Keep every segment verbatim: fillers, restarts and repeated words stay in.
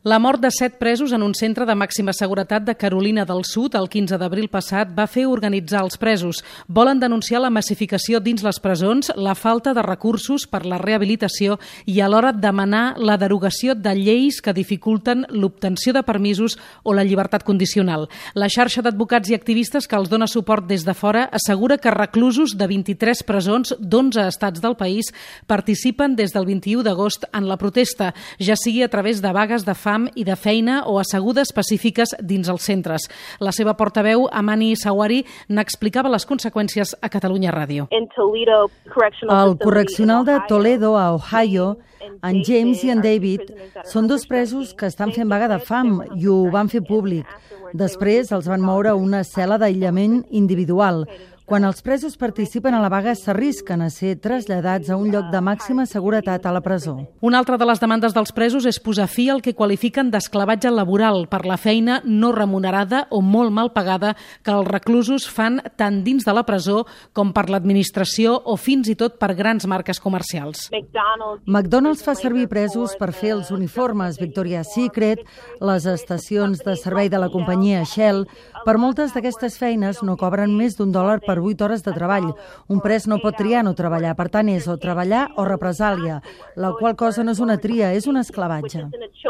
La mort de set presos en un centre de màxima seguretat de Carolina del Sud el quinze d'abril passat va fer organitzar els presos. Volen denunciar la massificació dins les presons, la falta de recursos per la rehabilitació i alhora demanar la derogació de lleis que dificulten l'obtenció de permisos o la llibertat condicional. La xarxa d'advocats i activistes que els dona suport des de fora assegura que reclusos de vint-i-tres presons d'onze estats del país participen des del vint-i-u d'agost en la protesta, ja sigui a través de vagues de fam i de feina o assegudes pacífiques dins els centres. La seva portaveu, Amani Sawari, n'explicava les conseqüències a Catalunya Ràdio. Al correccional de Toledo, a Ohio, en James i en David són dos presos que estan fent vaga de fam i ho van fer públic. Després els van moure a una cel·la d'aïllament individual. Quan els presos participen a la vaga s'arrisquen a ser traslladats a un lloc de màxima seguretat a la presó. Una altra de les demandes dels presos és posar fi al que qualifiquen d'esclavatge laboral per la feina no remunerada o molt mal pagada que els reclusos fan tant dins de la presó com per l'administració o fins i tot per grans marques comercials. McDonald's fa servir presos per fer els uniformes Victoria's Secret, les estacions de servei de la companyia Shell. Per moltes d'aquestes feines no cobren més d'un dòlar per vuit hores de treball. Un pres no pot triar no treballar, per tant és o treballar o represàlia, la qual cosa no és una tria, és un esclavatge.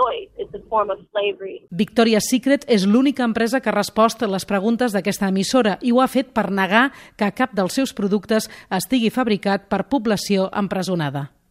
Victoria's Secret és l'única empresa que ha respost a les preguntes d'aquesta emissora i ho ha fet per negar que cap dels seus productes estigui fabricat per població empresonada.